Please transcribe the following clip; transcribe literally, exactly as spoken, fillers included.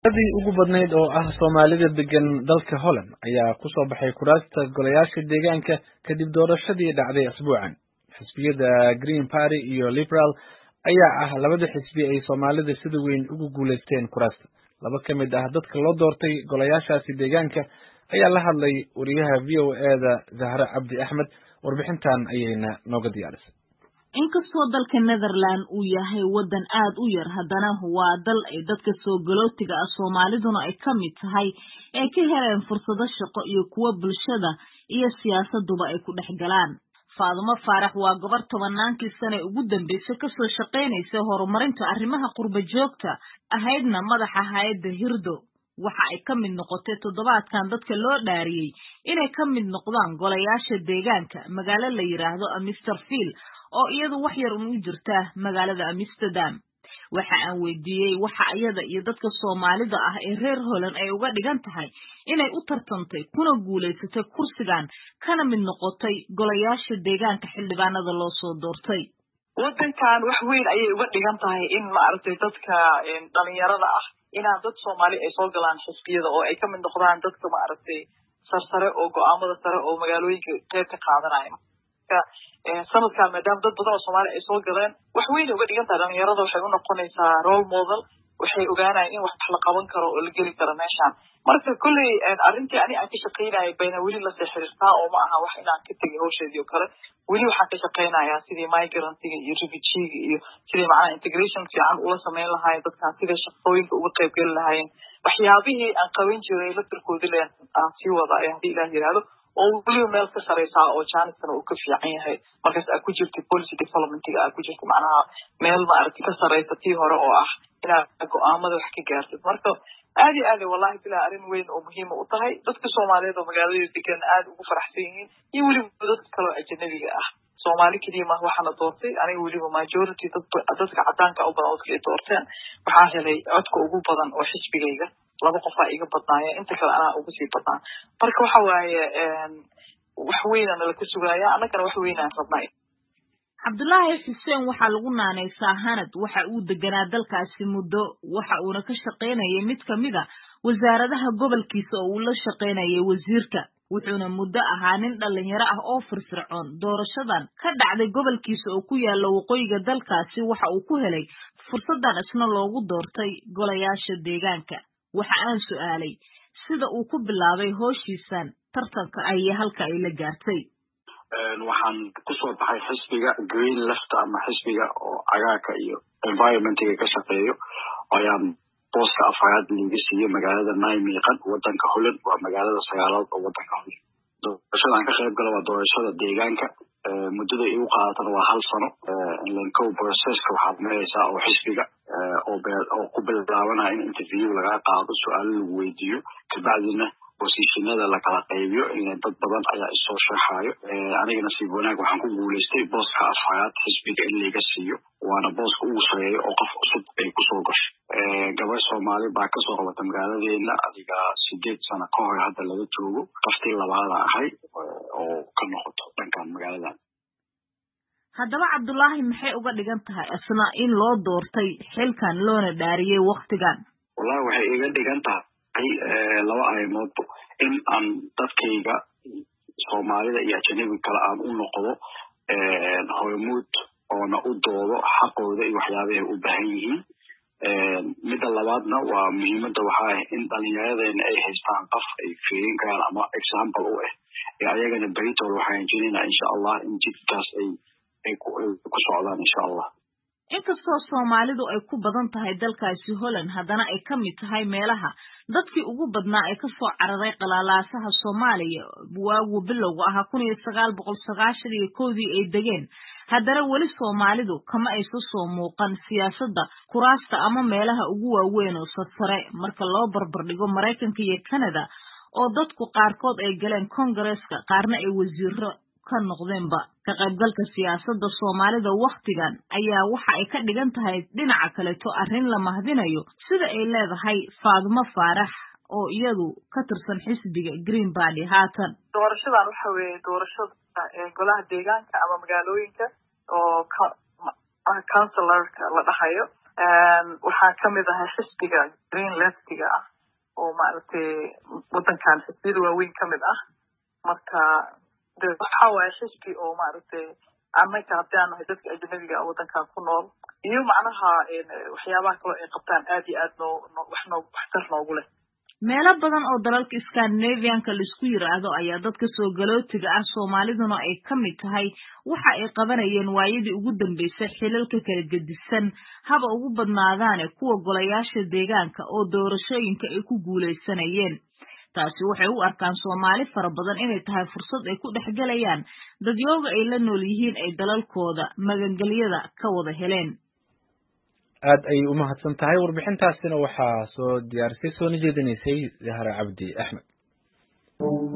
Dadii ugu badnayd oo ah Soomaalida degan dalka Holland ayaa ku soo baxay kuraasta golayaasha deegaanka kadib doorashadii dhacday usbuucan. Xisbiyada Green Party iyo Liberal ayaa ah labada xisbi ay Soomaalida sida weyn ugu guuleysteen kuraasta. Laba ka mid ah dadka loo doortay golayaashaasi deegaanka ayaa la hadlay wariyaha V O A-da Zahra Cabdi Axmed. Warbixintan ayayna nooga diyaarisay. inkastoo dalka Netherland uu yahay wadan aad u yar haddana waa dal ay dadka soo galootiga ah Soomaaliduna ay ka mid tahay ee ka heleen fursado shaqo iyo kuwa bulshada iyo siyaasaduba ay ku dhex galaan. Faadumo Faarax waa gabar tobannaankii sane ugu dambeysay ka soo shaqaynaysa horumarinta arrimaha qurba joogta ahaydna madaxa hay'adda Hirdo. waxa ay ka mid noqotay toddobaadkan dadka loo dhaariyay inay ka mid noqdaan golayaasha deegaanka magaalo la yiraahdo Amsterdam oo iyadu wax yar u jirta magaalada Amsterdam. waxa aan weydiiyay waxa iyada iyo dadka Soomaalida ah ee reer Holland ay uga dhigan tahay inay u tartantay kuna guuleysatay kursigan kana mid noqotay golayaasha deegaanka xildhibaanada loo soo doortay. wadankan wax weyn ayay uga dhigan tahay in ma aragtay dadka dhalinyarada ah inaan dad Soomaali ay soo galaan xisbiyada oo ay ka mid noqdaan dadka ma aragtay sarsare oo go'aamada sare oo magaalooyinka qayb ka qaadanaya. sanadkan maadaama dad badan oo Soomaali ay soo galeen wax weyn uga dhigan tahay dhalinyarada waxay u noqonaysaa role model waxay ogaanayaan in wax la qaban karo oo la geli karo meeshaan. marka kulli arrintii ani aan ka shaqeynayay bayna weli la xiriirtaa oo ma aha wax inaan ka tagay hawsheedii oo kale weli waxaan ka shaqeynayaa sidii migrantiga iyo refugeega iyo sidii macnaha integration fiican ula sameyn lahaayeen dadkan sidii shaqooyinka uga qayb geli lahaayeen waxyaabihii aan qaban jiray la tirkoodi leen aan sii wada ay haddii ilaah yiraahdo oo weli meel ka sareysa oo jaanisana uu ka fiican yahay markaas aad ku jirtay policy development-ga aad ku jirtay macnaha meel ma aragti ka sareysa tii hore oo ah inaad go'aamada wax ka gaartid. marka aad iyo aad wallahi bilaa arrin weyn oo muhiim u tahay dadka Soomaaliyeed oo magaalada degan aad ugu faraxsan yihiin iyo weli dadka kale oo ajnabiga ah. Soomaali kaliya ma waxana doortay aniga weliba majority dadka cadaanka u badan oo iska doorteen waxaa helay codka ugu badan oo xisbigayga laba qof ay iga badnaayeen inta kale ana ugu sii badnaa. marka waxa waaye wax weyn aan la ka sugaaya anagana wax weyn aan rabnay. Cabdullaahi Xuseen waxa lagu naanaysaa Hanad waxa uu deganaa dalkaasi muddo waxa uuna ka shaqaynayay mid kamid ah wasaaradaha gobolkiisa oo uu la shaqaynayay wasiirka wuxuuna muddo ahaa nin dhalinyaro ah oo firfircoon. doorashadan ka dhacday gobolkiisa oo ku yaala waqooyiga dalkaasi waxa uu ku helay fursadan isna loogu doortay golayaasha deegaanka. waxa aan su'aalay sida uu ku bilaabay howshiisan tartanka ay halka ay la gaartay. waxaan ku soo baxay xisbiga Green Left ama xisbiga oo cagaarka iyo environment-ga ka shaqeeyo ayaan booska afraad laga siiyay magaalada Nijmegen wadanka Holland waa magaalada sagaalaad oo wadanka Holland. doorashadan ka qayb galay waa doorashada deegaanka muddada ay u qaadatay waa hal sano in la koob process-ka waxaa maraysaa oo xisbiga oo oo ku bilaabanaya in interview laga qaado su'aalo lagu weydiiyo kadibna positionada la kala qaybiyo in dad badan ayaa soo sharaxayo. anigana si wanaag waxaan ku guuleystay booska afraad xisbiga in laga siiyo waana booska ugu sareeyo oo qof cusub ay ku soo gashay. gabar Soomaali baa ka soo qabatay magaaladeena adiga sideed sano ka hor hadda laga joogo qoftii labaad ahay oo ka noqoto dhankan magaaladan. haddaba Cabdullaahi maxay uga dhigan tahay asna in loo doortay xilkan loona dhaariyay waqtigan? wallahi waxay iga dhigan tahay laba arrimood in aan dadkayga Soomaalida iyo ajnabiga kale aan u noqdo hormuud oona u doodo xaqooda iyo waxyaabaha ay u baahan yihiin. midda labaadna waa muhiimadda waxaa ah in dhalinyaradeenna ay haystaan qof ay fiirin karaan ama example u ah ee ayagana beritool waxaan jeenaynaa insha allah in jidkaas ay ay ku socdaan insha allah. inkastoo Soomaalidu ay ku badan tahay dalkaasi Holland haddana ay ka mid tahay meelaha dadkii ugu badnaa ay ka soo cararay qalaalaasaha Soomaaliya waagu bilowga ah kun iyo sagaal boqol sagaashan iyo kow ay degeen haddana weli Soomaalidu kama ay soo muuqan siyaasadda kuraasta ama meelaha ugu waaweyn oo sare marka loo barbar dhigo Mareykanka iyo Canada oo dadku qaarkood ay galeen Congress-ka qaarna ay wasiiro ka noqdeenba. ka qaybgalka siyaasadda Soomaalida waqtigan ayaa waxa ay ka dhigan tahay dhinaca kale to arrin la mahdinayo sida ay leedahay Faadumo Faarax oo iyadu ka tirsan xisbiga Green Party haatan. doorashadan waxa weeye doorashada golaha deegaanka ama magaalooyinka oo councilor la dhahayo waxaa kamid ahay xisbiga green leftiga ah oo maaragtay wadankan xisbiyada waaweyn kamid ah marka de waxa waaye xisbi oo maaragtay annaka haddii aan nahay dadka ajnabiga ah wadankan ku nool iyo macnaha waxyaabaha kale ay qabtaan aad iyo aad noo wax noo waxtar noogu leh meelo badan oo dalalka Scandinavian-ka la isku yiraahdo ayaa dadka soo galootiga ah Soomaaliduna ay ka mid tahay waxa ay qabanayeen waayadii ugu dambeysay xilalka kala gedisan haba ugu badnaadaan kuwa golayaasha deegaanka oo doorashooyinka ay ku guuleysanayeen taasi waxay u arkaan Soomaali fara badan inay tahay fursad ay ku dhexgalayaan dadyooga ay la nool yihiin ay dalalkooda magangaliyada ka wada heleen aad ay u mahadsan tahay warbixintaasina waxaa soo diyaarisay soo jeedinaysay Zahra Cabdi Axmed